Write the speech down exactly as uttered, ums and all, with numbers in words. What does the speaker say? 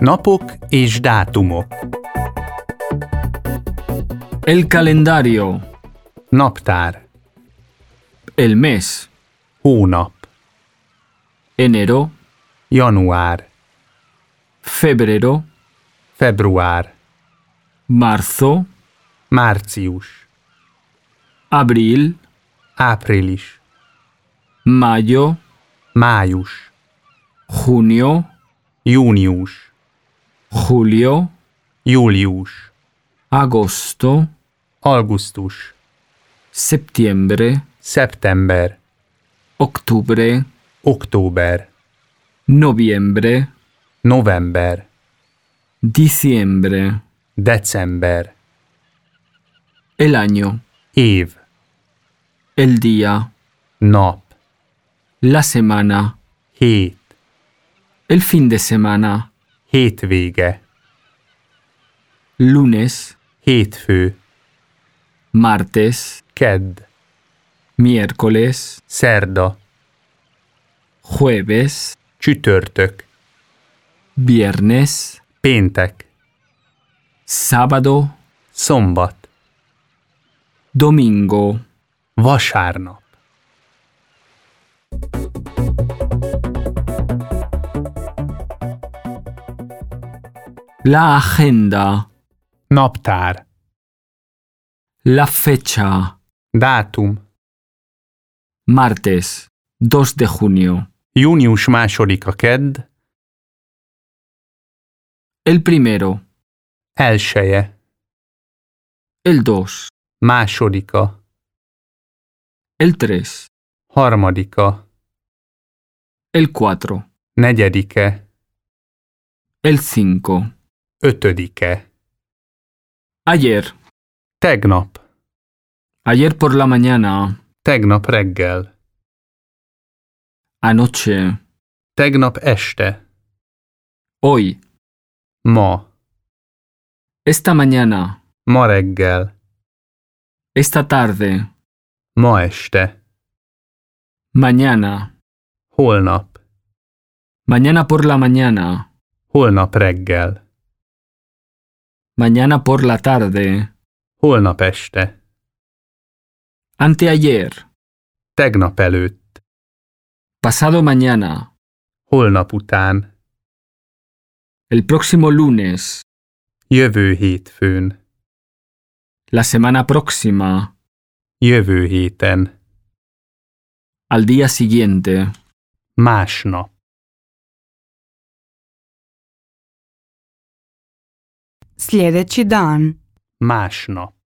Napok és dátumok. El calendario. Naptár. El mes. Hónap. Enero. Január. Febrero. Február. Marzo. Március. Abril. Április. Mayo. Május. Junio. Június. Julio. Július. Agosto. Augusztus. Septiembre. Szeptember. Octubre. Október. Noviembre. November. Diciembre. December. El año. Év. El día. Nap. La semana. Hét. El fin de semana. Hétvége. Lunes. Hétfő. Martes. Kedd. Miércoles. Szerda. Jueves. Csütörtök. Viernes. Péntek. Sábado. Szombat. Domingo. Vasárnap. La agenda. Naptár. La fecha. Dátum. Martes. dos de junio. Június másodika kedd. El primero. Elseje. El dos. Másodika. El tres. Harmadika. El cuatro. Negyedike. El cinco. Ötödike. Ayer. Tegnap. Ayer por la mañana. Tegnap reggel. Anoche. Tegnap este. Hoy. Ma. Esta mañana. Ma reggel. Esta tarde. Ma este. Mañana. Holnap. Mañana por la mañana. Holnap reggel. Mañana por la tarde. Holnap este. Anteayer. Tegnap előtt. Pasado mañana. Holnap után. El próximo lunes. Jövő hétfőn. La semana próxima. Jövő héten. Al día siguiente. Másnap. Sljedeći dan. Másnap.